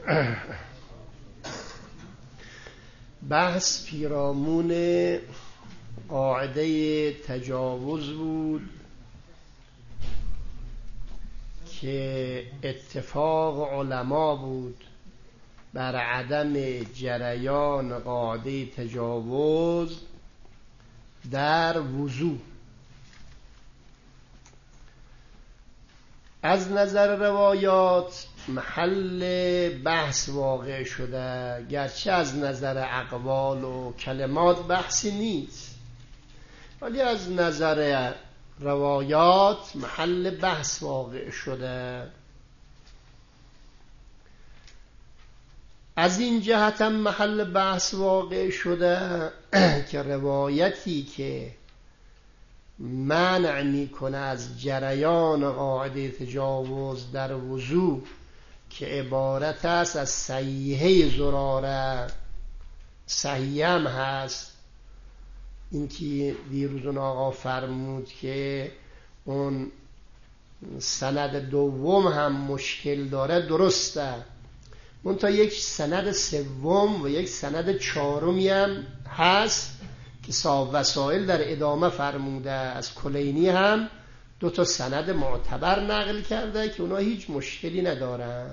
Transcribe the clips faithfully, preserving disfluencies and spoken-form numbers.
بحث پیرامون قاعده تجاوز بود که اتفاق علما بود بر عدم جریان قاعده تجاوز در وضو. از نظر روایات محل بحث واقع شده، گرچه از نظر اقوال و کلمات بحثی نیست، ولی از نظر روایات محل بحث واقع شده. از این جهت هم محل بحث واقع شده که روایتی که منع میکنه از جریان قاعده تجاوز در وضو که عبارت است از صحیحه زراره، صحیح هم هست. این که دیروز اون آقا فرمود که اون سند دوم هم مشکل داره، درسته، منتها یک سند سوم و یک سند چهارمی هم هست که صاحب وسائل در ادامه فرموده. از کلینی هم دو تا سند معتبر نقل کرده که اونا هیچ مشکلی ندارن.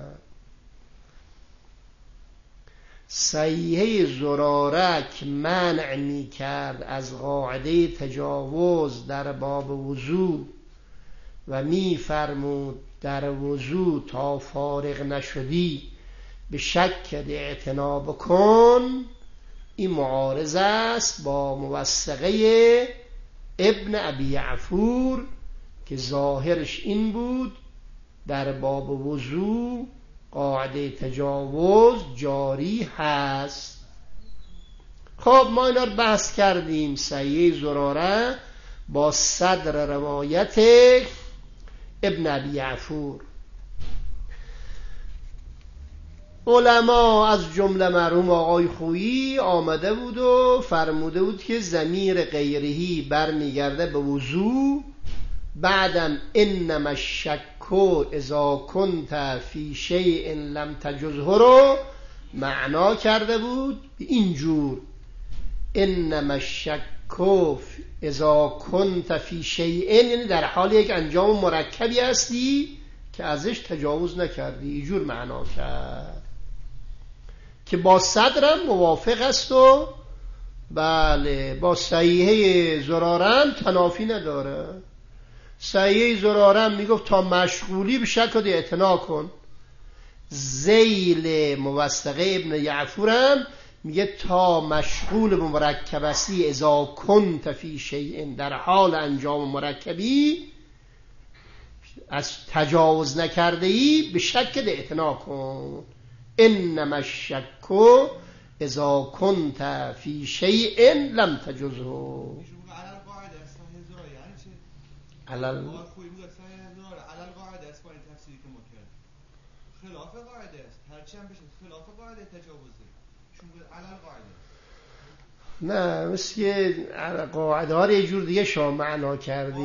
صحیحه زراره که منع می کرد از قاعده تجاوز در باب وضو و می فرمود در وضو تا فارغ نشدی به شک اعتنا بکن، این معارض است با موثقه ابن ابی عفور که ظاهرش این بود در باب وضو قاعده تجاوز جاری هست. خب ما اینا رو بحث کردیم. صحیحه زراره با صدر روایت ابن ابی عفور. علما از جمله مرحوم آقای خویی آمده بود و فرموده بود که ضمیر غیرهی برمیگرده به وضو. بعدم انما الشک اذا کنت فی شیء لم تجزه رو معنا کرده بود اینجور: انما الشک اذا کنت فی شیء، یعنی در حال یک انجام مرکبی هستی که ازش تجاوز نکردی. اینجور معنا کرد که با صدرم موافق است و بله با صحیحه زرارم تنافی نداره. صحیحه زرارم میگفت تا مشغولی به شک اعتنا کن. ذیل موثقه ابن یعفورم میگه تا مشغول به مرکب هستی، اذا کنت فی شیء، در حال انجام مرکبی از تجاوز نکرده ای، به شک اعتنا کن. انما الشک اذا کنت فی شیء لم تجزه. علل قاعده است با این تفسیری که ما کردیم خلاف قاعده است، هرچی هم بشه خلاف قاعده تجاوزه، چون علل قاعده نه، مثل قاعده ها رو یه جور دیگه شما معنا کردی.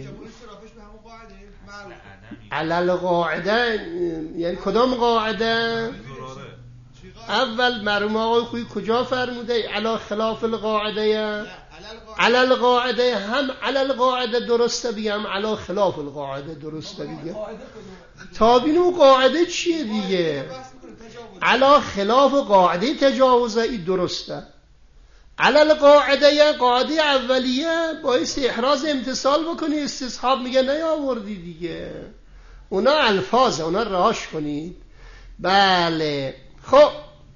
علل قاعده یعنی کدام قاعده؟ اول مرحوم آقای خویی کجا فرموده علی خلاف القاعده؟ علل قاعده هم علل قاعده درسته بگم، علی خلاف القاعده درسته بگم. تابینو قاعده چیه دیگه؟ علی خلاف قاعده تجاوزه ای درسته. علل قاعده قاعده اولیه باعث احراز امتصال بکنی، استصحاب میگه نیاوردی دیگه. اونا الفاظه، اونا رهاش کنید. بله. خب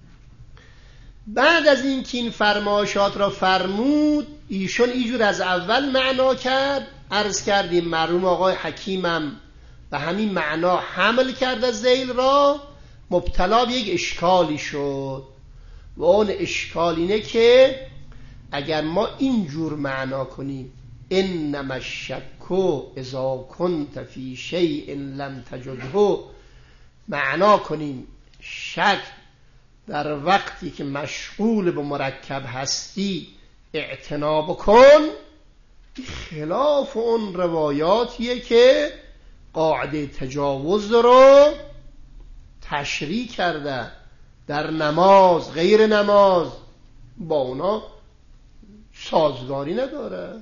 بعد از این که این فرمایشات را فرمود، ایشون اینجور از اول معنا کرد. عرض کردیم مرحوم آقای حکیمم به همین معنا حمل کرد از ذیل را. مبتلا به یک اشکالی شد و اون اشکال اینه که اگر ما اینجور معنا کنیم انما الشک اذا کنت فی شیء لم تجده، معنا کنیم شک در وقتی که مشغول به مرکب هستی اعتنا بکن، خلاف اون روایاتیه که قاعده تجاوز رو تشریح کرده. در نماز، غیر نماز، با اونا سازگاری نداره.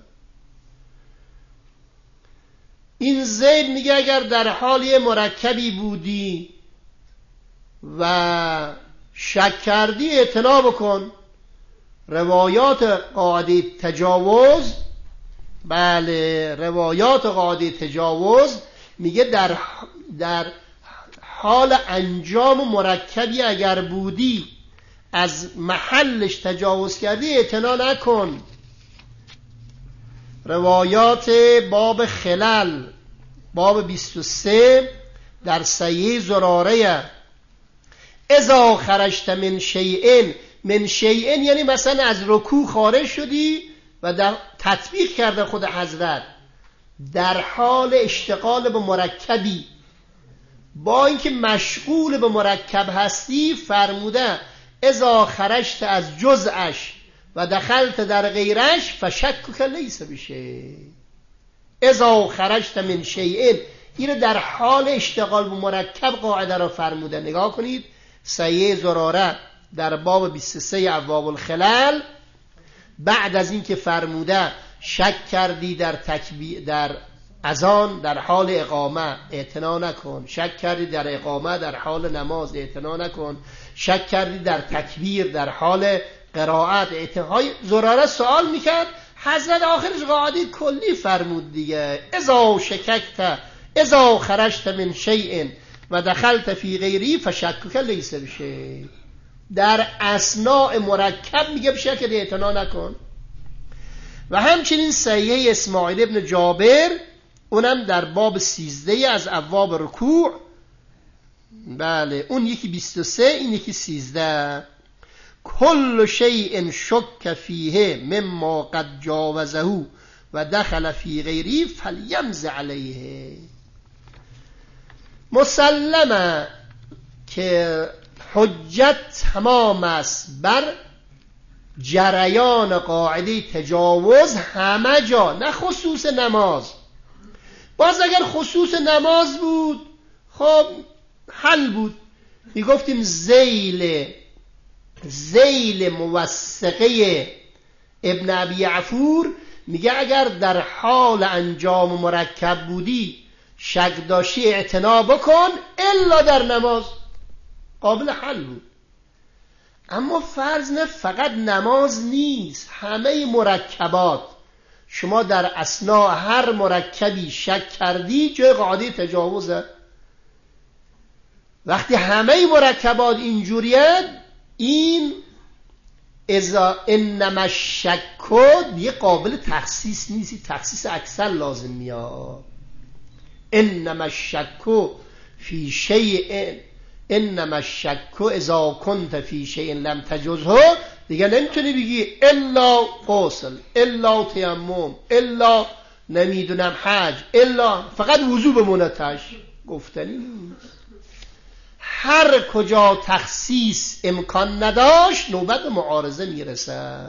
این زید میگه اگر در حال یه مرکبی بودی و شک کردی اعتنا بکن. روایات قاعده تجاوز، بله روایات قاعده تجاوز میگه در در حال انجام مرکبی اگر بودی از محلش تجاوز کردی اعتنا نکن. روایات باب خلل باب بیست و سه در صحیح زراره اذا خرجت من شیئن، من شیئن یعنی مثلا از رکوع خارج شدی و در تطبیق کرده خود حضرت در حال اشتغال به مرکبی، با اینکه مشغول به مرکب هستی، فرموده اذا خرجت از جزءش و دخلت در غیرش فشکک لیس بشه. اذا خرجت من شیئن، اینو در حال اشتغال به مرکب قاعده را فرموده. نگاه کنید صحیح زراره در باب بیست و سه ابواب الخلل، بعد از این که فرموده شک کردی در تکبیر در اذان در حال اقامه اعتنا نکن، شک کردی در اقامه در حال نماز اعتنا نکن، شک کردی در تکبیر در حال قرائت اعتنا. زراره سوال میکرد، حضرت آخرش قاعده کلی فرمود دیگه، اذا شککت اذا خرجت من شیء و دخلت فی غیری فشکک لیس بشه. در اثناء مرکب میگه بشکل اعتنا نکن. و همچنین صحیح اسماعیل ابن جابر، اونم در باب سیزده از ابواب رکوع، بله اون یکی بیست و سه این یکی سیزده، کل شیء شک فیه مما قد جاوزه و دخل فی غیری فلیمز علیه. مسلمه که حجت تمام است بر جریان قاعده تجاوز همه جا، نه خصوص نماز. باز اگر خصوص نماز بود خب حل بود، میگفتیم ذیل ذیل موثقه ابن ابی عفور میگه اگر در حال انجام مرکب بودی شک داشتی اعتنا بکن الا در نماز، قابل حل بود. اما فرض نه فقط نماز نیست، همه مرکبات شما در اثناء هر مرکبی شک کردی جای قاعده تجاوزه. وقتی همه مرکبات اینجوریه، این اذا انما الشک دیگه قابل تخصیص نیست، تخصیص اکثر لازم میاد. انما الشک فی شیء انما الشک اذا کنت فی شیء لم تجزه، دیگه نمیتونی بگی الا غسل الا تیمم الا نمیدونم حج الا فقط وضو بمونه تاش، گفتنی نیست. هر کجا تخصیص امکان نداشت نوبت معارضه میرسه.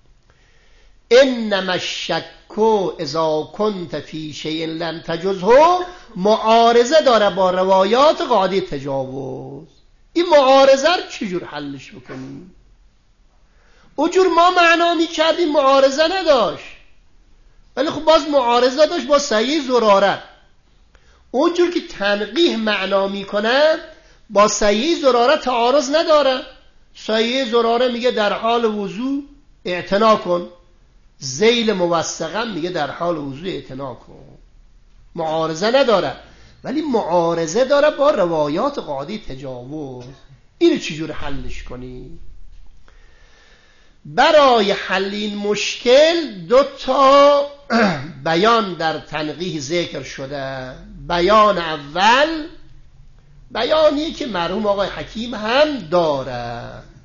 انما الشک اذا کنت فی شیء لم تجزه معارضه داره با روایات قاعده تجاوز. این معارضه رو چجور حلش بکنیم؟ اونجور ما معنا میکردیم معارضه نداشت، ولی خب باز معارضه داشت با صحیح زراره. اونجور که تنقیح معنا میکنه با صحیح زراره تعارض نداره. صحیح زراره میگه در حال وضو اعتنا کن، ذیل موثقا میگه در حال وضو اعتنا کن، معارضه نداره. ولی معارضه داره با روایات قاعده تجاوز. اینو چجور حلش کنی؟ برای حل این مشکل دو تا بیان در تنقیح ذکر شده. بیان اول بیانی که مرحوم آقای حکیم هم داره.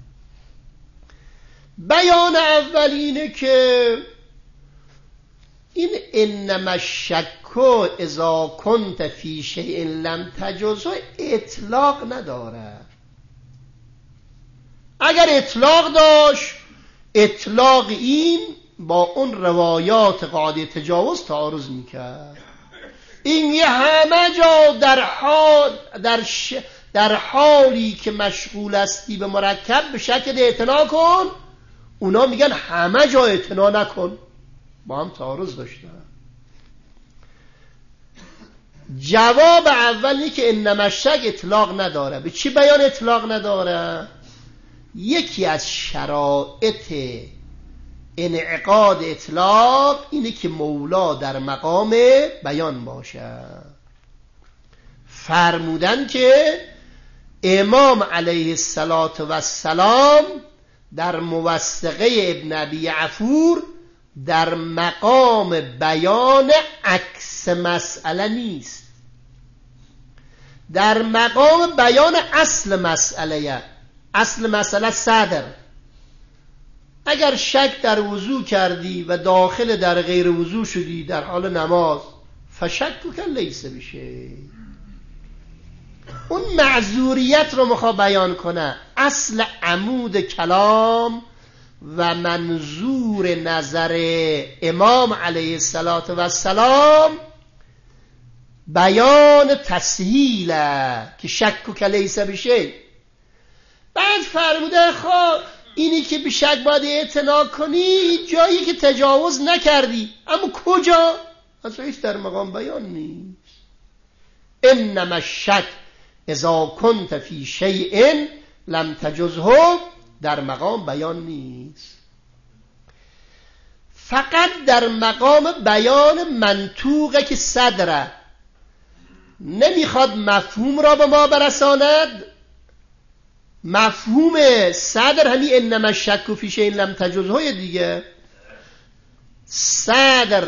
بیان اول اینه که این انما الشک اذا کنت فی شیء لم تجزه اطلاق نداره. اگر اطلاق داشت، اطلاق این با اون روایات قاعده تجاوز تعارض میکرد. این یه همه جا در حال در ش... در حالی که مشغول هستی به مرکب به شکل اعتنا کن، اونا میگن همه جا اعتنا نکن. با هم تعارض داشتن. جواب اول اینه که انما الشک اطلاق نداره. به چی بیان اطلاق نداره؟ یکی از شرایط انعقاد اطلاق اینه که مولا در مقام بیان باشه. فرمودن که امام علیه السلام در موثقه ابن ابی عفور در مقام بیان عکس مسئله نیست، در مقام بیان اصل مسئله. اصل مسئله صدر. اگر شک در وضو کردی و داخل در غیر وضو شدی در حال نماز، فشک که لیس بشه، اون معذوریت رو میخوا بیان کنه. اصل عمود کلام و منظور نظر امام علیه السلام بیان تسهیله که شک که لیس بشه. بعد فرموده خواه اینی که به شک باید اعتنا کنی جایی که تجاوز نکردی، اما کجا؟ از رئیس در مقام بیان نیست. انما الشک اذا کنت فی شیء لم تجزه، در مقام بیان نیست. فقط در مقام بیان منطوقه که صدره، نمیخواد مفهوم را به ما برساند. مفهوم صدر همین انما الشک فی شیء لم تجزه دیگه. صدر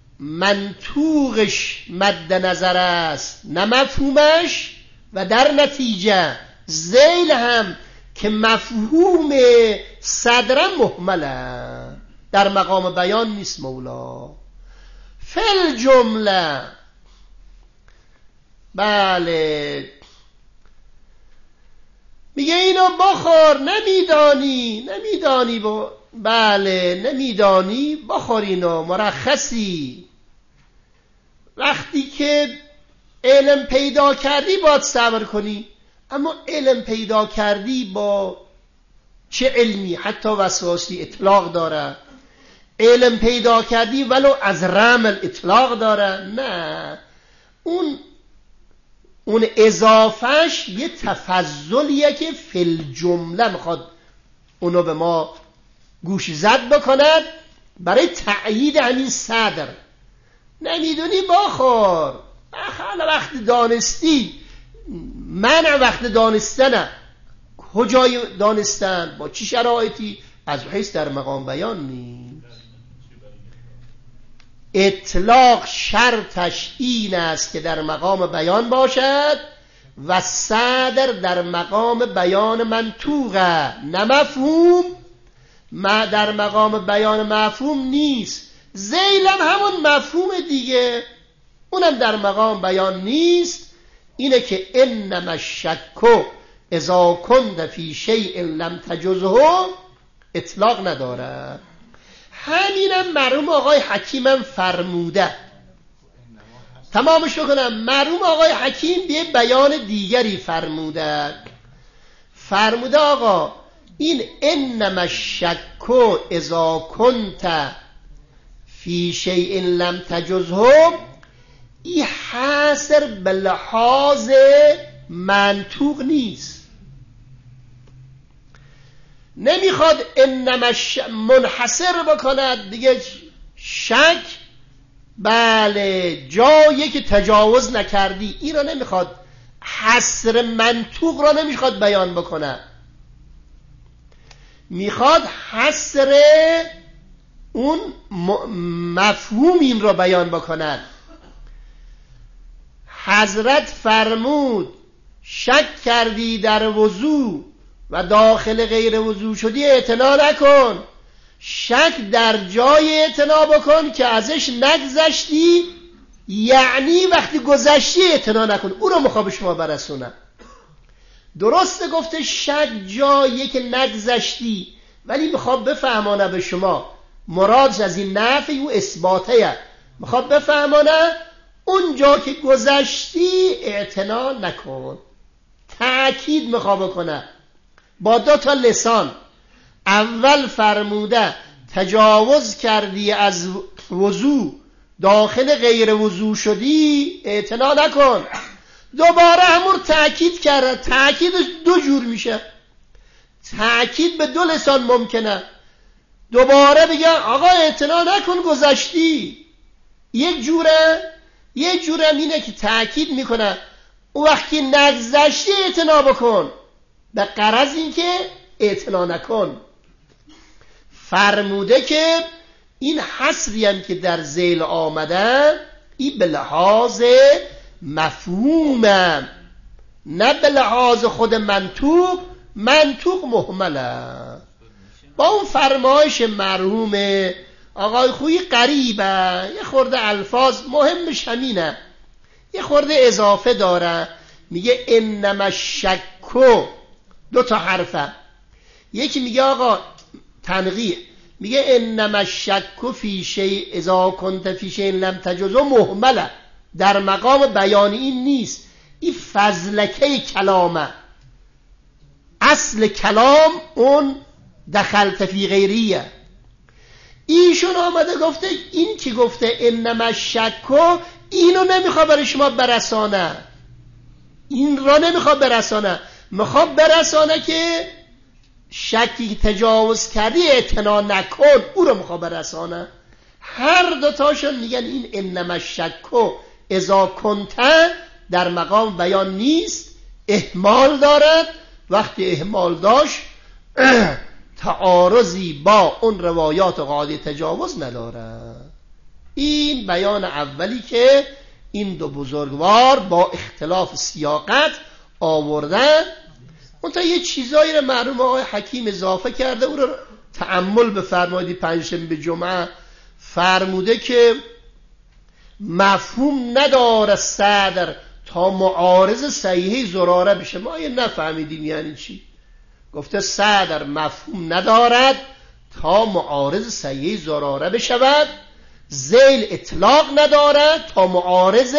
منطوقش مد نظر است نه مفهومش، و در نتیجه ذیل هم که مفهوم صدر محمله، در مقام بیان نیست مولا. فل جمله بله میگه اینو بخور، نمیدانی نمیدانی با بله نمیدانی بخور اینو، مرخصی. وقتی که علم پیدا کردی باید صبر کنی، اما علم پیدا کردی با چه علمی؟ حتی وسواسی اطلاق داره. علم پیدا کردی ولو از رمل اطلاق داره. نه، اون اون اضافهش یه تفضلیه که فی الجمله میخواد اونو به ما گوش زد بکند برای تأیید همین صدر. نمیدونی بخور، حالا وقت دانستی. منع وقت دانستنه. کجای دانستن؟ با چی شرایطی؟ از حیث در مقام بیان نیست. اطلاق شرطش این است که در مقام بیان باشد و صدر در مقام بیان منطوقه نه مفهوم. ما در مقام بیان مفهوم نیست. ذیلم همون مفهوم دیگه، اونم در مقام بیان نیست. اینه که انما الشک اذا کنت فی شیء لم تجزه اطلاق نداره. همینم مرحوم آقای حکیمم فرموده. تمامش بکنم. مرحوم آقای حکیم به بیان دیگری فرموده. فرموده آقا این انما الشک اذا کنت فی شیء لم تجزه، این حاصر به لحاظ منطوق نیست. نمیخواد انما منحصر بکند دیگه شک بله جایی که تجاوز نکردی، این را نمیخواد، حصر منطوق را نمیخواد بیان بکنه، میخواد حصر اون مفهوم این را بیان بکند. حضرت فرمود شک کردی در وضو و داخل غیر وضو شدی اعتنا نکن، شک در جای اعتنا بکن که ازش نگذشتی، یعنی وقتی گذشتی اعتنا نکن. او رو میخوام به شما برسونم. درسته گفته شک جایی که نگذشتی، ولی میخوام بفهمانه به شما مرادش از این نفی و اثباته. میخوام بفهمانه اون جا که گذشتی اعتنا نکن. تأکید میخوا بکنه با دو تا لسان. اول فرموده تجاوز کردی از وضو داخل غیر وضو شدی اعتنا نکن. دوباره همون تأکید کرده. تأکید دو جور میشه. تأکید به دو لسان ممکنه. دوباره بگه آقا اعتنا نکن گذشتی. یک جوره یک جوره اینه که تأکید میکنه اون وقتی نگذشتی اعتنا بکن به غرض این که اعتنا نکن. فرموده که این حصری هم که در ذیل آمده این به لحاظ مفهومه نه به لحاظ خود منطوق. منطوق مهمله. با اون فرمایش مرحوم آقای خویی قریبه. یه خورده الفاظ مهمش همینه، یه خورده اضافه داره. میگه انما الشک، دو تا حرفه. یکی میگه آقا تنقیح، میگه انما الشک فی شیء اذا كنت فی شیء لم تجزه مهمله، در مقام بیان این نیست. این فضلکه کلامه. اصل کلام اون دخلت فی غیریه. ایشون آمده گفته این که گفته انما الشک اینو نمیخواد برای شما برسانه، این را نمیخواد برسانه، میخواد برسانه که شکی تجاوز کردی اعتنا نکن، او رو میخواد برسانه. هر دوتاشون میگن این انما الشک اذا کنت در مقام بیان نیست، اهمال دارد. وقتی اهمال داشت تعارضی با اون روایات قاعده تجاوز نداره. این بیان اولی که این دو بزرگوار با اختلاف سیاقت آوردن. اون تا یه چیزایی رو مرحوم آقای حکیم اضافه کرده، او رو تأمل بفرمایید. پنجشنبه جمعه فرموده که مفهوم نداره صدر تا معارض صحیح زراره بشه. ما یه نفهمیدیم یعنی چی. گفته صدر مفهوم ندارد تا معارض صحیح زراره بشود، ذیل اطلاق ندارد تا معارض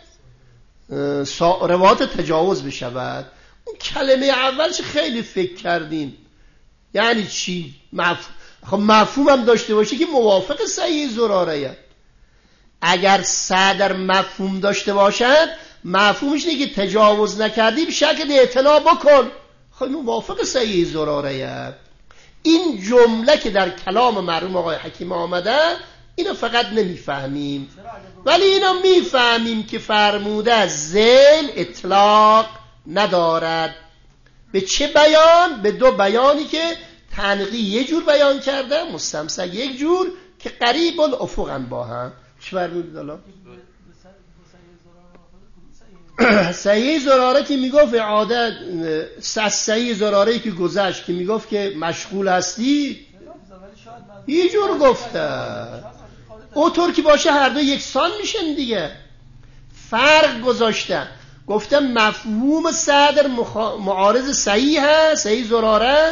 روایات تجاوز بشود. اون کلمه اولش خیلی فکر کردین یعنی چی. مفهوم خب مفهوم هم داشته باشه که موافق صحیح زراره. اگر صدر مفهوم داشته باشد مفهومش اینه که تجاوز نکردی به شکل اطلاع بکن، خب موافق صحیح زراره. این جمله که در کلام مرحوم آقای حکیم آمده اینو فقط نمیفهمیم، ولی اینو میفهمیم که فرموده ذیل اطلاق ندارد. به چه بیان؟ به دو بیانی که تنقی یه جور بیان کرده، مستمسک یک جور که قریب الافقن با هم. چه فرمودید الان؟ صحیح زراره که میگفت اعاده صحیح زراره که گذشت که میگفت که مشغول هستی یه جور گفته. اوطور که باشه هر دو یکسان میشن دیگه. فرق گذاشتن، گفته مفهوم صدر معارض صحیح هست، صحیح زراره،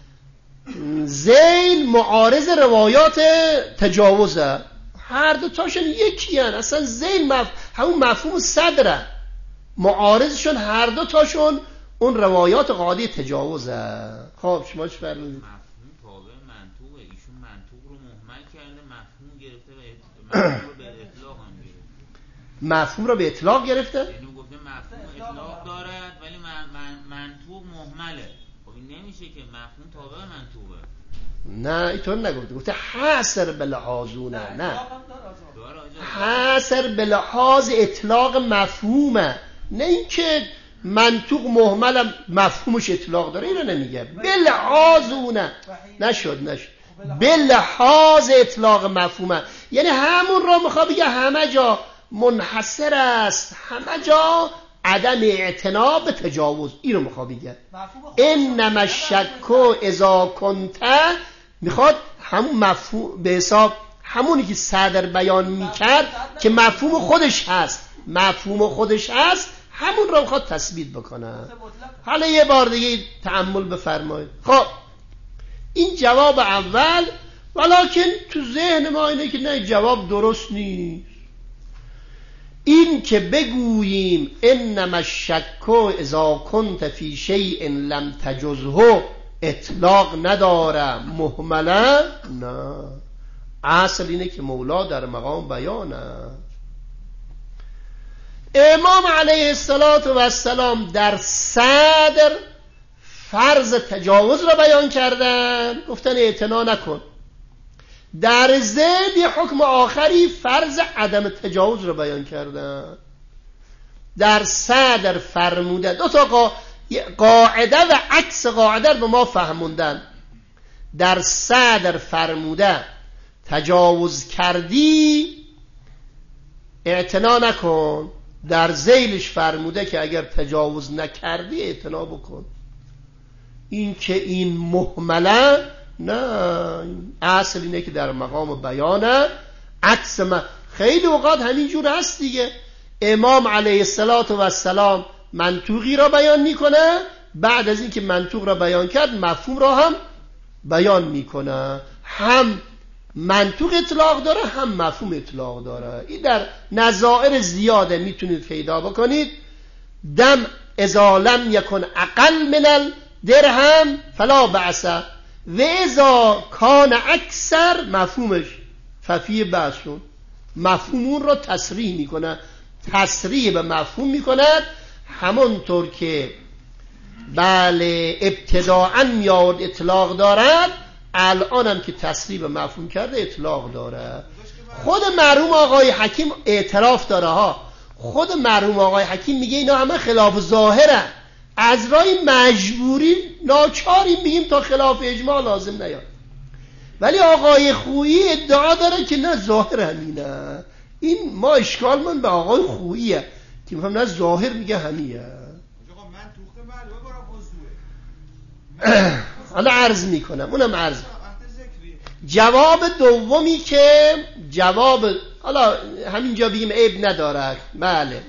ذیل معارض روایات تجاوزه. هر دو تاشون یکی هن. اصلا ذیل مف... همون مفهوم صدره، معارضشون هر دو تاشون اون روایات قاعده تجاوزه. خب شما چه فرمودید؟ مفهوم تابع منطوقه. ایشون منطوق رو مهمل کرده، مفهوم گرفته و مفهوم رو به اطلاق هم گرفته. مفهوم رو به اطلاق گرفته؟ یعنی گفته مفهوم اطلاق دارد ولی من من منطوق مهمله. خب این نمیشه که مفهوم تابع منطوقه. نه اینطور نگفته، گفته حاصر به لحاظونه. نه حاصر به لحاظ اطلاق مفهومه، نه اینکه منطوق مهمل مفهومش اطلاق داره. اینو نمیگه. به لحاظونه نشد نشد به لحاظ اطلاق مفهومه، یعنی همون را میخواد بگه همه جا منحصر است، همه جا عدم اعتنا به تجاوز. اینو میخواد بگه. انما الشک اذا کنت، میخواد همون مفهوم به حساب همونی که صدر بیان میکرد که مفهوم خودش هست، مفهوم خودش هست، همون رو میخواد تثبیت بکنه. حالا یه بار دیگه تأمل بفرمایید. خب این جواب اول، ولکن تو ذهن ما اینه که نه جواب درست نیست. این که بگوییم انما الشک اذا کنت فی شیء لم تجزه اطلاق نداره مهمله، نه، اصل اینه که مولا در مقام بیانه. امام علیه السلام در صدر فرض تجاوز را بیان کردن، گفتن اعتنا نکن. در ذیل یه حکم آخری فرض عدم تجاوز را بیان کردن. در صدر فرمودن دو تا قاعده و عکس قاعده به ما فهموندن. در صدر فرموده تجاوز کردی اعتنا نکن، در ذیلش فرموده که اگر تجاوز نکردی اعتنا بکن. این که این مهمله، نه، اصل اینه که در مقام بیانه. عکس ما خیلی اوقات همینجور هست دیگه. امام علیه السلام منطوقی را بیان میکنه، بعد از اینکه منطوق را بیان کرد مفهوم را هم بیان میکنه. هم منطوق اطلاق داره هم مفهوم اطلاق داره. این در نظائر زیاده میتونید پیدا بکنید. دم اذا لم یکن اقل من الدرهم فلا بأس و اذا کان اکثر مفهومش ففی بأسون. مفهومون را تصریح میکنه، تصریح به مفهوم میکنه. همونطور که بله ابتداعا میاد اطلاق دارد، الان هم که تصریح به مفهوم کرده اطلاق داره. خود مرحوم آقای حکیم اعتراف داره ها. خود مرحوم آقای حکیم میگه اینا همه خلاف ظاهره، از رای مجبوری ناچاری میگیم تا خلاف اجماع لازم نیاد. ولی آقای خویی ادعا داره که نه ظاهر همینه. این ما اشکال من به آقای خوییه که میفهم نه ظاهر میگه همینه. حالا عرض میکنم، اونم عرض. جواب دومی که جواب حالا همینجا بگیم عیب نداره، بله،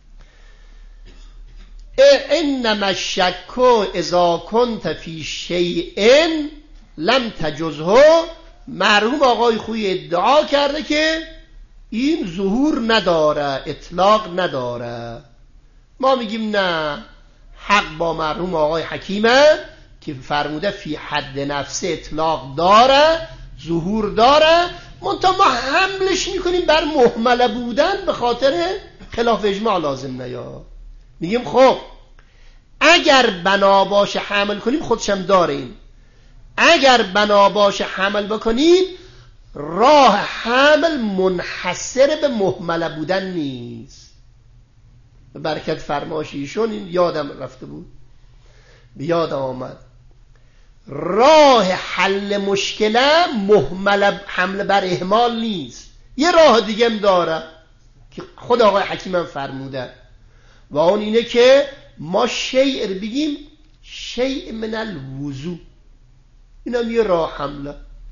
انما الشک اذا کنت فی شیء لم تجزه. مرحوم آقای خویی ادعا کرده که این ظهور نداره، اطلاق نداره. ما میگیم نه، حق با مرحوم آقای حکیمه که فرموده فی حد نفسه اطلاق داره، ظهور داره، منتها ما حملش میکنیم بر مهمله بودن به خاطر خلاف اجماع لازم نیا. میگیم خب اگر بنا باشه حمل کنیم، خودشم داره این، اگر بنا باشه حمل بکنید، راه حمل منحصر به مهمله بودن نیست. به برکت فرمایش ایشون این یادم رفته بود، بیادم آمد. راه حل مشکله مهمل حمله بر اهمال نیست، یه راه دیگه هم داره که خود آقای حکیم هم فرموده، و اون اینه که ما شیء بگیم شیء من الوضو، این هم یه راه حمله.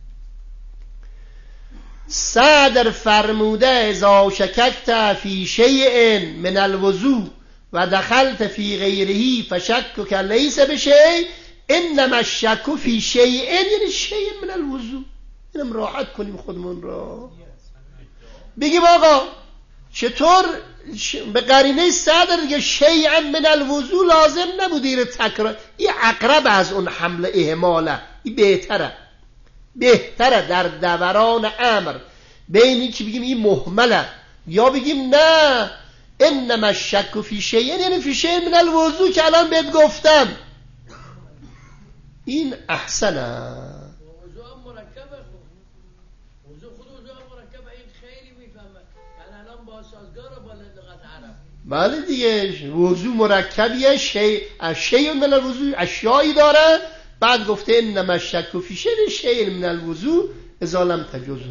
صدر فرموده اذا شککت فی شیء من الوضو و دخلت فی غیره فشکک لیس بشیء انما الشک فی شیء، یعنی شیء من الوضو. اینم راحت کنیم خودمون را، بگیم آقا چطور به قرینه صدر دیگه شیئا من الوضو لازم نبود این تکرار، این اقرب از اون حمله اهماله، این بهتره بهتره در دوران امر بینی که بگیم این مهمله یا بگیم نه انما الشک فی شیء، یعنی فی شیء من الوضو که الان بهت گفتم. این احسنه. موضوع مرکبه، موضوع خود موضوع مرکبه، این خیلی میفهمه. یعنی الان با سازگار با لغت عرب. بله دیگه، وضو مرکبیه، شیء شیء من الوضو اشیایی داره، بعد گفته انما الشک فی شیء شیء من الوضو اذا لم تجزه.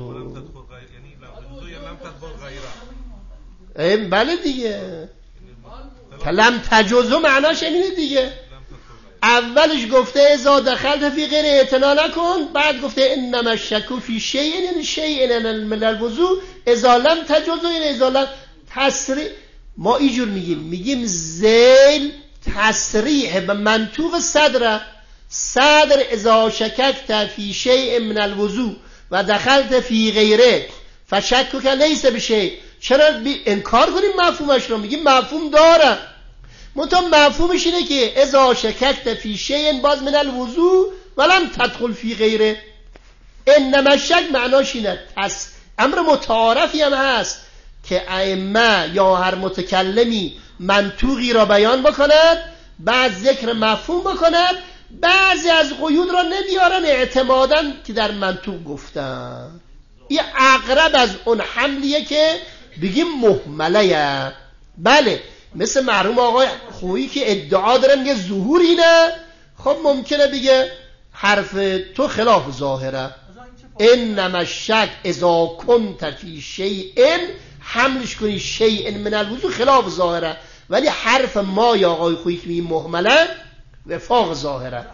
بله دیگه، لم تجزه معناش اینه دیگه. اولش گفته اذا دخلت فی غیر اعتنا نکن، بعد گفته انما الشک فی شیء یعنی شیء من الوضو اذا لم تجزه، یعنی اذا لم تسریع. ما اینجور میگیم میگیم ذیل تصریح به منطوق صدر. صدر اذا شککت فی شیء من الوضو و دخلت فی غیره فشکک لیس بشیء، چرا انکار کنیم مفهومش رو؟ میگیم مفهوم داره، منتها مفهومش اینه که اذا شککت فی شیء باز من الوضوء ولم تدخل فی غیره. انما شک معناش اینه. پس امر متعارفی هم هست که ائمه یا هر متکلمی منطوقی را بیان بکند، بعد ذکر مفهوم بکند، بعضی از قیود را نمیارن اعتمادا که در منطوق گفتن. این اقرب از اون حملیه که بگیم محمله. بله، مثل مرحوم آقای خویی که ادعا دارن که ظهور اینه، خب ممکنه بگه حرف تو خلاف ظاهره. انما الشک اذا کنت فی شیء، حملش کنی شیء من الوضوء خلاف ظاهره، ولی حرف ما یا آقای خویی که میگیم محمله وفاق ظاهره.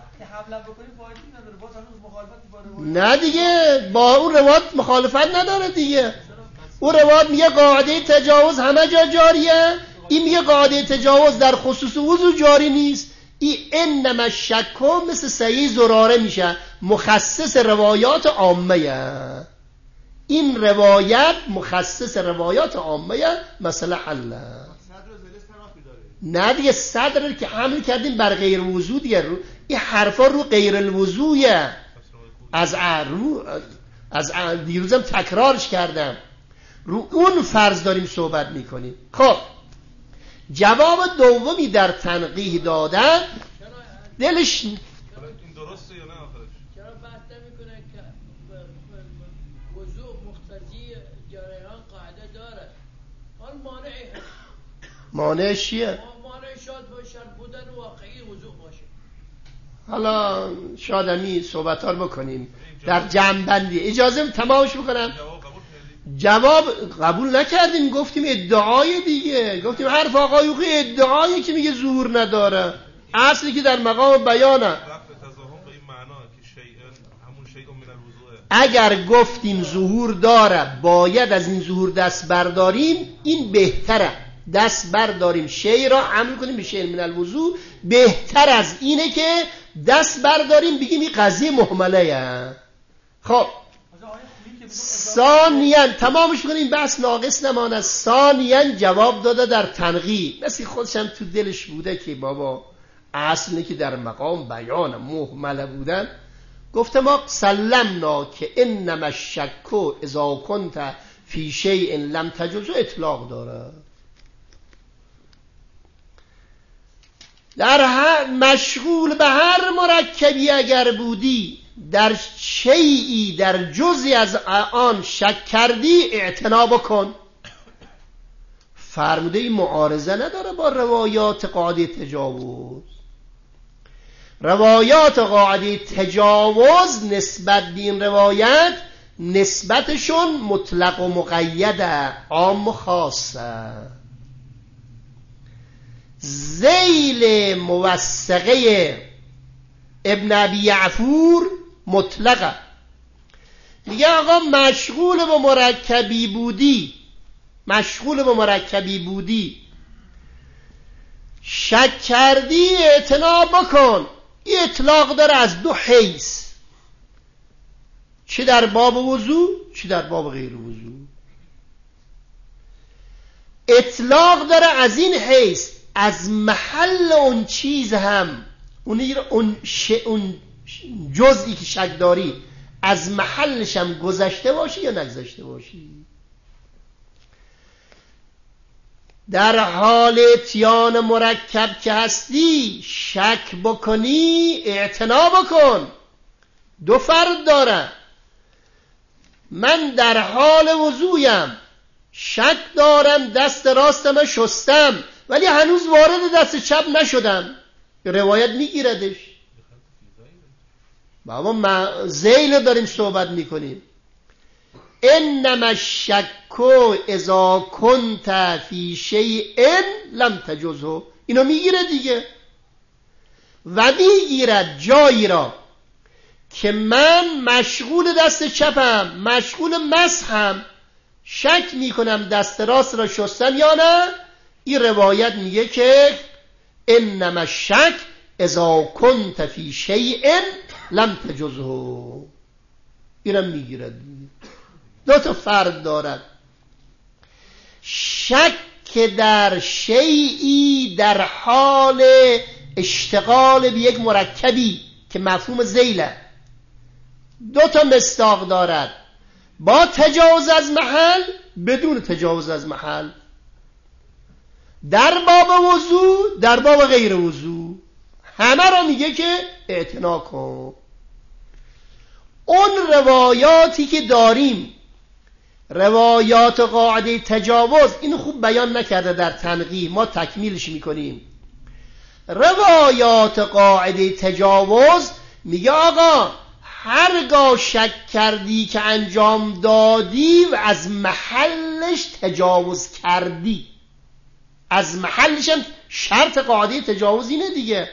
نه دیگه، با اون روایت مخالفت نداره دیگه. اون روایت میگه قاعده تجاوز همه جا جاریه، این میگه قاعده تجاوز در خصوص وضو جاری نیست. این انما الشک مثل سعی زراره میشه مخصص روایات عامه. این روایت مخصص روایات عامه، مسئله حل. نه دیگه، صدر که حمل کردیم بر غیر وضو دیگه. رو این حرفا رو غیر الوضویه. از رو از دیروزم تکرارش کردم، رو اون فرض داریم صحبت میکنیم. خب جواب دومی در تنقیح دادن دلش این درسته یا نه آخرش؟ چرا بحث نمیکنه که وضوء مقتضی جریان قاعده داره؟ حال مانعی هست. مانعش چیه؟ مانع شاد باشه، شرط بودن واقعی وضوء باشه. حالا شادمی صحبت ها رو بکنیم در جمع‌بندی. اجازه تمامش بکنم. جواب قبول نکردیم، گفتیم ادعای دیگه، گفتیم حرف آقای خویی ادعایی که میگه ظهور نداره، اصلی که در مقام بیانه. اگر گفتیم ظهور داره باید از این ظهور دست برداریم، این بهتره. دست برداریم شی را حمل کنیم به شی من الوضوء، بهتر از اینه که دست برداریم بگیم این قضیه محمله. خب ثانیاً تمامش کنیم بحث ناقص نماند. ثانیاً جواب داده در تنقیح، مثل خودشم تو دلش بوده که بابا اصلی که در مقام بیان محمله بودن. گفته ما سلمنا که انما الشک اذا کنت فی شیء لم تجوز اطلاق داره. در هر مشغول به هر مرکبی اگر بودی در شیئی در جزئی از آن شک کردی اعتنا بکن. فرموده این معارضه نداره با روایات قاعده تجاوز. روایات قاعده تجاوز نسبت به این روایت نسبتشون مطلق و مقیده، عام و خاصه. ذیل موثقه ابن ابی یعفور مطلقه، میگه آقا مشغول به مرکبی بودی، مشغول به مرکبی بودی شک کردی اعتنا بکن. این اطلاق داره از دو حیث، چه در باب وضو چه در باب غیر وضو. اطلاق داره از این حیث از محل اون چیز هم، اون اون, ش... اون جزئی که شک داری از محلش هم گذشته باشی یا نگذشته باشی. در حال اتیان مرکب که هستی شک بکنی اعتنا بکن. دو فرد داره. من در حال وضویم شک دارم دست راستم شستم ولی هنوز وارد دست چپ نشدم، روایت میگیردش. بابا ما ذیل داریم صحبت میکنیم. انما الشک اذا کنت فی شیء لم تجزه، اینو میگیره دیگه. و میگیرد جایی را که من مشغول دست چپم، مشغول مسحم، شک میکنم دست راست را شستم یا نه. این روایت میگه که انما الشک اذا کنت فی شیء لم تجزه، اینم میگیرد. دو تا فرق دارد. شک در شیئی در حال اشتغال به یک مرکبی که مفهوم ذیله دو تا مصداق دارد، با تجاوز از محل، بدون تجاوز از محل، در باب وضو، در باب غیر وضو، همه را میگه که اعتنا کن. اون روایاتی که داریم، روایات قاعده تجاوز، این خوب بیان نکرده در تنقیح، ما تکمیلش میکنیم. روایات قاعده تجاوز میگه آقا هرگاه شک کردی که انجام دادی و از محلش تجاوز کردی، از محلش هم شرط قاعده تجاوز اینه دیگه،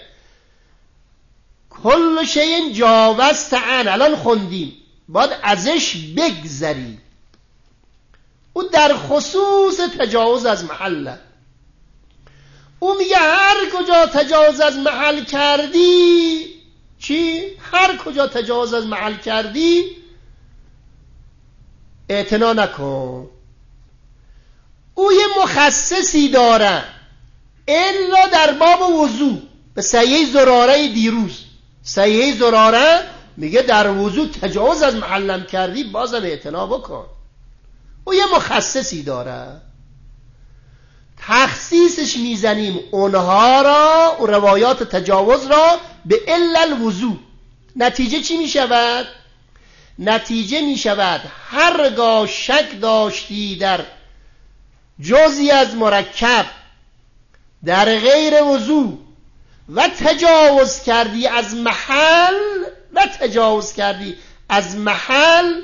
کل شیء جاوزت عن، الان خوندیم باید ازش بگذری. او در خصوص تجاوز از محله، او میگه هر کجا تجاوز از محل کردی، چی؟ هر کجا تجاوز از محل کردی اعتنا نکن. او یه مخصصی داره الا در باب وضو، به صحیح زراره دیروز، صحیح زراره میگه در وضو تجاوز از محلم کردی بازم اعتنا بکن. او یه مخصصی داره، تخصیصش میزنیم اونها را، و روایات تجاوز را، به الا الوضو. نتیجه چی میشود؟ نتیجه میشود هرگاه شک داشتی در جزئی از مرکب در غیر وضو و تجاوز کردی از محل و تجاوز کردی از محل،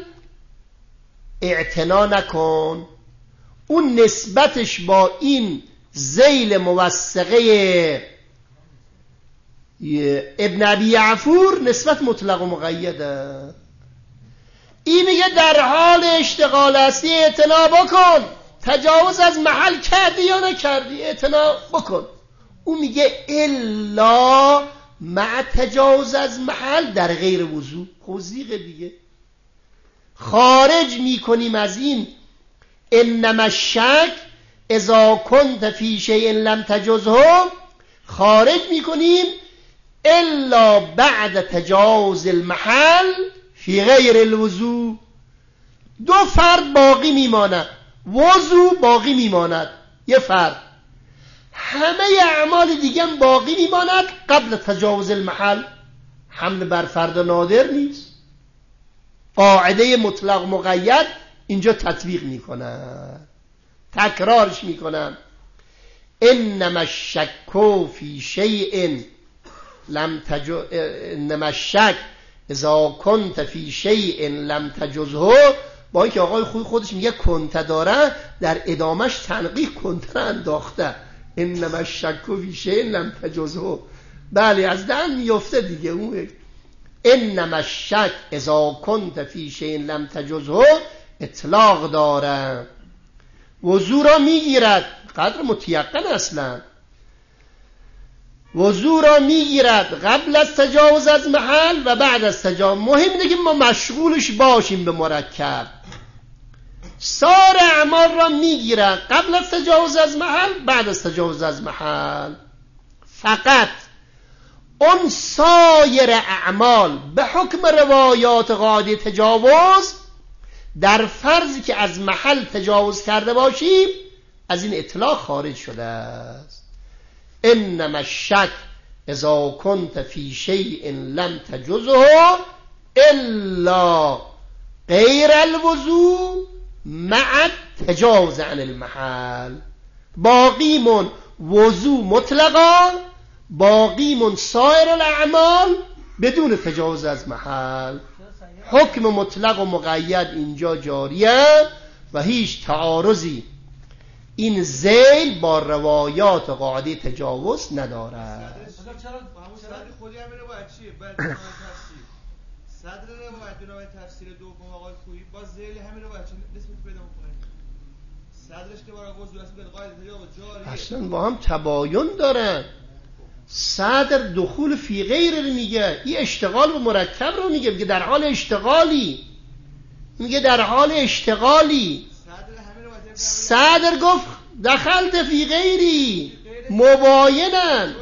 اعتنا نکن. اون نسبتش با این ذیل موثقه ابن ابی عفور نسبت مطلق و مقیده. این میگه در حال اشتغال هستی اعتنا بکن، تجاوز از محل کردی یا نکردی اعتنا بکن. او میگه الا مع تجاوز از محل در غیر وضو، خوزیقه دیگه، خارج میکنیم از این انما الشک اذا کنت فی شیء لم تجزه، خارج میکنیم الا بعد تجاوز المحل فی غیر الوضو. دو فرد باقی میماند، وضو باقی میماند، یه فرد، همه اعمال دیگه باقی میماند قبل تجاوز المحل. حمل بر فرد نادر نیست، قاعده مطلق مقید اینجا تطبیق میکنن، تکرارش میکنن. انما الشک فی شیء لم تجو انما الشک اذا کنت فی شیء لم تجزه، با اینکه آقای خوی خودش میگه کنت داره، در ادامش تنقیح کنت را انداخته، انما الشک فی شیء لم تجزه. بله از دهن میفته دیگه. اون انما الشک اذا کنت فی شیء لم تجزه اطلاق داره، وضو را میگیرد، قدر متیقن اصلا وضو را میگیرد قبل از تجاوز از محل و بعد از تجاوز. مهم اینه که ما مشغولش باشیم به مرکب. سار اعمال را میگیرد قبل از تجاوز از محل، بعد از تجاوز از محل. فقط اون سایر اعمال به حکم روایات قاعده تجاوز، در فرضی که از محل تجاوز کرده باشیم، از این اطلاق خارج شده است. انما الشک اذا کنت فی شیء لم تجزه الا غیر الوضو مع تجاوز عن المحل. باقیمون وضو مطلقا، باقیمون سایر الاعمال بدون تجاوز از محل. حکم مطلق و مقید اینجا جاریه و هیچ تعارضی این ذیل با روایات قاعده تجاوز ندارد. صدر خودی هم روایت چیه؟ بعد روایت تفسیر صدر روایت به روایت تفسیر دوم آقای خویی با ذیل همین روایت نسبت پیدا میکنه. صدرش که برای وضو اصلا به قاعده تجاوز جاریه، اصلا با هم تباین دارن. صدر دخول فی غیر رو میگه، این اشتغال به مرکب رو میگه، میگه در حال اشتغالی، میگه در حال اشتغالی. صدر همین روایت صدر گفت دخلت فی غیری مباینن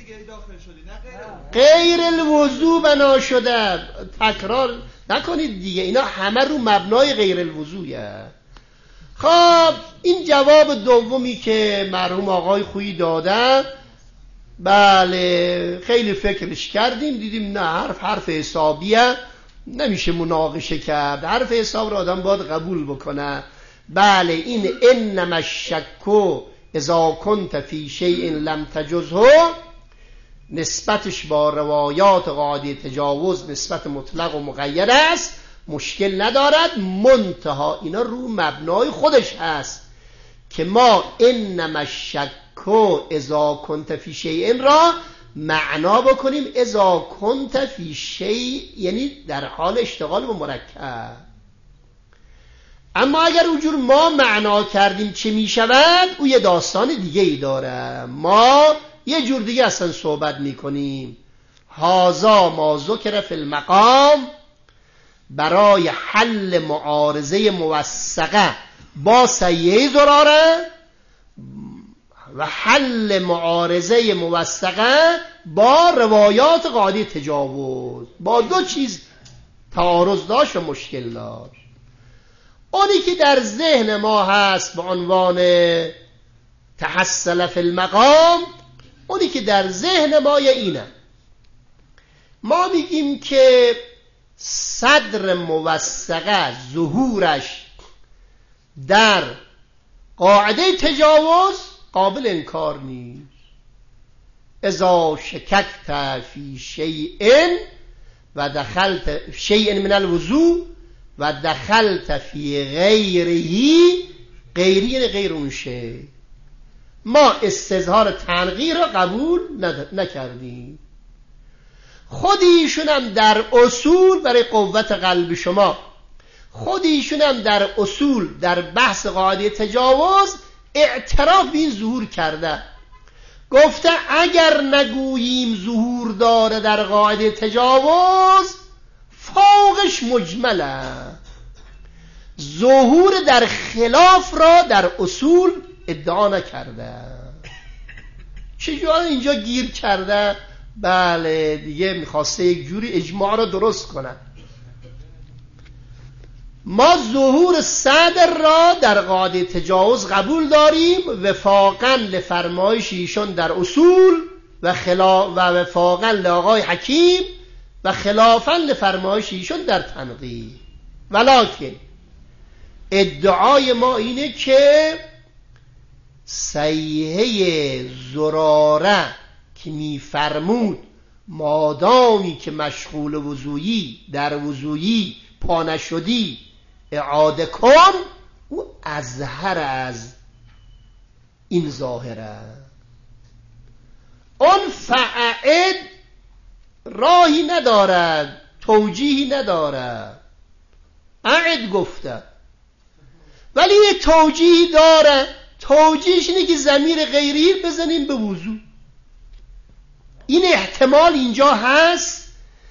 غیر الوضو بنا شده. تکرار نکنید دیگه، اینا همه رو مبنای غیر الوضویه. خب این جواب دومی که مرحوم آقای خویی دادن، بله خیلی فکرش کردیم، دیدیم نه حرف حرف حسابیه، نمیشه مناقشه کرد، حرف حساب رو آدم باید قبول بکنه. بله این انما الشک اذا کنت فی شیء لم تجزه، نسبتش با روایات قاعده تجاوز نسبت مطلق و مقید است، مشکل ندارد، منتها اینا رو مبنای خودش هست که ما انما الشک اذا کنت فی شیء را معنا بکنیم اذا کنت فی شیء، یعنی در حال اشتغال با مرکب. اما اگر اونجور ما معنا کردیم چه می شود، او یه داستان دیگه ای داره، ما یه جور دیگه اصلا صحبت می کنیم. هازا ما ذکر فی المقام برای حل معارضه موثقه با سیئه ضراره و حل معارضه موثقه با روایات قاعده تجاوز، با دو چیز تعارض داشت و مشکل داشت. اونی که در ذهن ما هست به عنوان تحصل فی المقام، اونی که در ذهن ما یه اینه، ما میگیم که صدر موثقه ظهورش در قاعده تجاوز قابل انکار نیست. اذا شککت فی شیء و دخلت شیء من الوضوء و دخلت فی غیره، غیری غیر اون شیء، ما استظهار تنقیر را قبول نکردیم. خودیشون هم در اصول برای قوت قلب شما، خودیشون هم در اصول در بحث قاعده تجاوز اعتراف به این ظهور کرده، گفته اگر نگوییم ظهور داره در قاعده تجاوز فوقش مجمله، ظهور در خلاف را در اصول ادعا نکرده. چجوری اینجا گیر کرده؟ بله دیگه میخواسته یک جوری اجماع را درست کنه. ما ظهور صدر را در قاعده تجاوز قبول داریم وفاقا لفرمایش ایشان در اصول و خلا و وفاقا لآقای حکیم و خلافا لفرمایش ایشان در تنقیح. ولکن ادعای ما اینه که صیحه زراره که میفرمود مادامی که مشغول وضویی در وضویی پا نشدی اعاده کن، او اظهر از این ظاهره. اون فعد راهی ندارد، توجیهی ندارد، اعد گفته، ولی یه توجیهی داره. توجیهش اینه که ضمیر غیری بزنیم به وضو. این احتمال اینجا هست،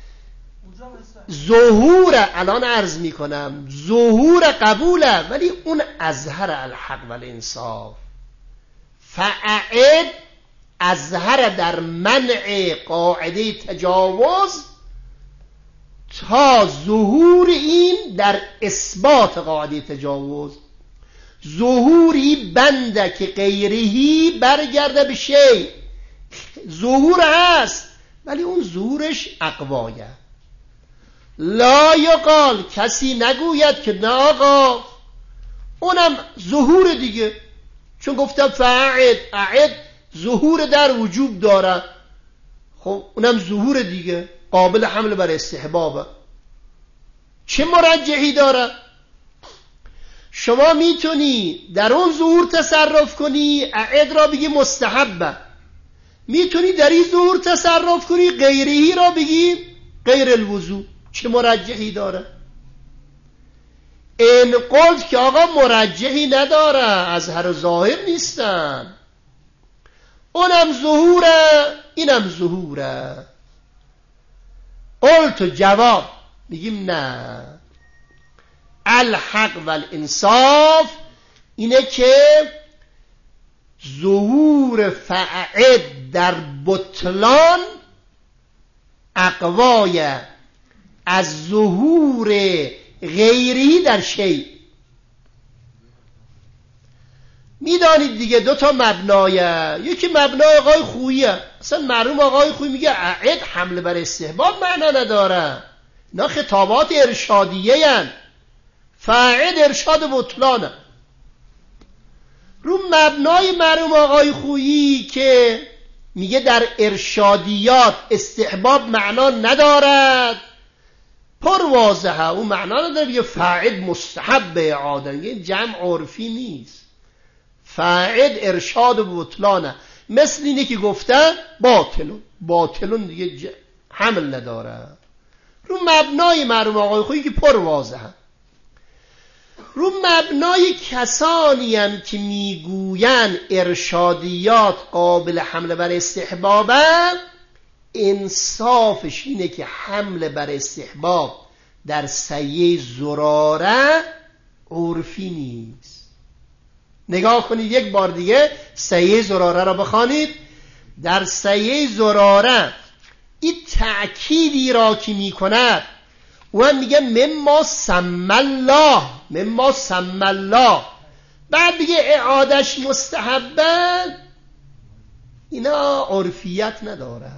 ظهور الان عرض میکنم ظهور قبوله، ولی اون اظهر الحق و الانصاف. فاعد اظهر در منع قاعده تجاوز تا ظهور این در اثبات قاعده تجاوز. ظهوری بنده که غیرهی برگرده به شی، ظهور هست ولی اون ظهورش اقوایه. لا یقال، کسی نگوید که نه آقا اونم ظهور دیگه، چون گفتم فاعد اعد ظهور در وجوب داره، خب اونم ظهور دیگه قابل حمل بر استحبابه. چه مرجحی داره؟ شما میتونی در اون ظهور تصرف کنی اعد را بگی مستحبه، میتونی در این ظهور تصرف کنی غیری را بگی غیر الوضو. چه مرجحی داره؟ این قلت که آقا مرجحی نداره، از هر ظاهر نیستن، اونم ظهوره اینم ظهوره. قلت جواب میگیم نه، الحق و الانصاف اینه که ظهور فعد در بطلان اقوای از ظهور غیری در شیء. میدانید دیگه دو تا مبنایه، یکی مبنای آقای خوییه. اصلا مرحوم آقای خویی میگه اعد حمله بر استحباب معنا نداره، اینا خطابات ارشادیه هن. فاعد ارشاد بطلانه. رو مبنای مرحوم آقای خویی که میگه در ارشادیات استحباب معنا ندارد، پر واضحه اون معنا نداره. میگه فاعد مستحب اعاده، این جمع عرفی نیست. فاعد ارشاد بطلانه، مثل اینه که گفتن باطلون باطلون دیگه ج... حمل نداره. رو مبنای مرحوم آقای خویی که پر واضحه. رو مبنای کسانی هم که میگوین ارشادیات قابل حمله بر استحبابه، انصافش اینه که حمله بر استحباب در سیه زراره عرفی نیست. نگاه کنید یک بار دیگه سیه زراره را بخوانید. در سیه زراره این تأکیدی را که میکند و هم میگه مما سم الله، مما سم الله، بعد دیگه اعادش مستحبه، اینا عرفیت نداره.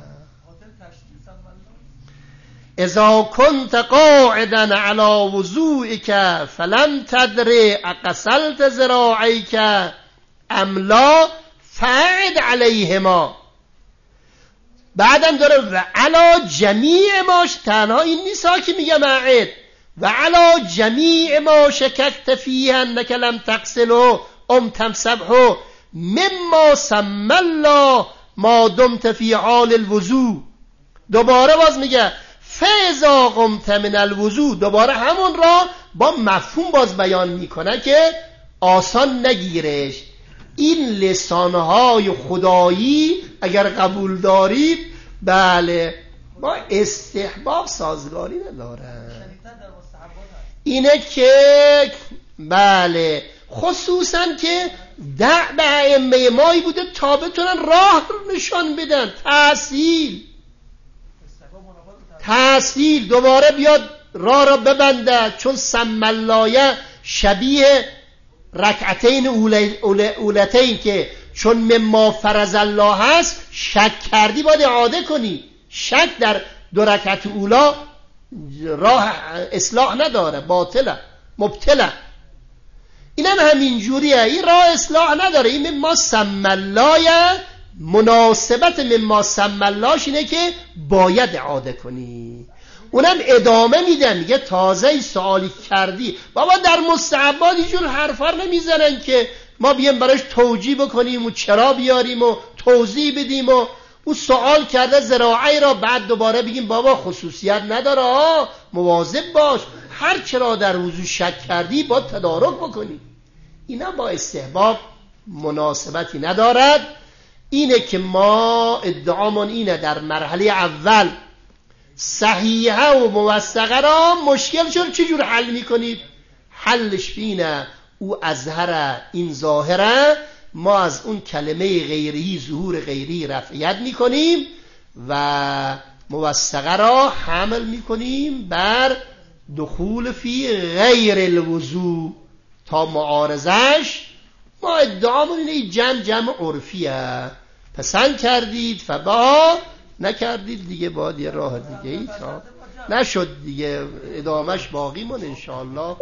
اذا كنت قاعدا على وضوئك فلم تدر اقسلت ذراعيك ام لا فاعد عليهما. بعدم داره و علا جمیع ماش، تنها این نیستا که میگه معد، و علا جمیع ما شککت فیه انک لم تغسله ام تمسحه مما سم الله ما دمت فی حال الوضوء. دوباره باز میگه فاذا قمت من الوضوء، دوباره همون را با مفهوم باز بیان میکنه که آسان نگیرش. این لسانهای خدایی اگر قبول دارید بله با استحباب سازگاری نداره. اینه که بله خصوصا که دع به ائمه مایی بوده تا بتونن راه نشان بدن. تحصیل تحصیل دوباره بیاد راه را ببنده، چون سم اللایه شبیه رکعتین اولتین که چون مما فرض الله هست شک کردی باید اعاده کنی. شک در دو رکعت اولا راه اصلاح نداره، باطله مبتله. اینم همین جوریه، این راه اصلاح نداره. این مما سم الله، مناسبت مما سم اللهش اینه که باید اعاده کنی. اونم ادامه میدن، میگه تازه سوالی کردی بابا در مستحبات اینجور حرفا نمیزنن که ما بیایم براش توجیه بکنیم و چرا بیاریم و توضیح بدیم و او سوال کرده ذراعی را بعد دوباره بگیم بابا خصوصیت نداره، ها مواظب باش، هر چرا در وضو شک کردی با تدارک بکنی. اینا با استحباب مناسبتی ندارد. اینه که ما ادعامون اینه در مرحله اول صحیحه و موثقه را مشکل شد چجور حل میکنید؟ حلش بینه او اظهر این ظاهره، ما از اون کلمه غیری ظهور غیری رفعیت میکنیم و موثقه را حمل میکنیم بر دخول فی غیر الوضوء تا معارضش. ما ادعامون اینه جمع جمع عرفیه، پسند کردید فبا، نکردید دیگه باید یه راه دیگه ای تا نشد دیگه ادامهش باقی من انشاءالله.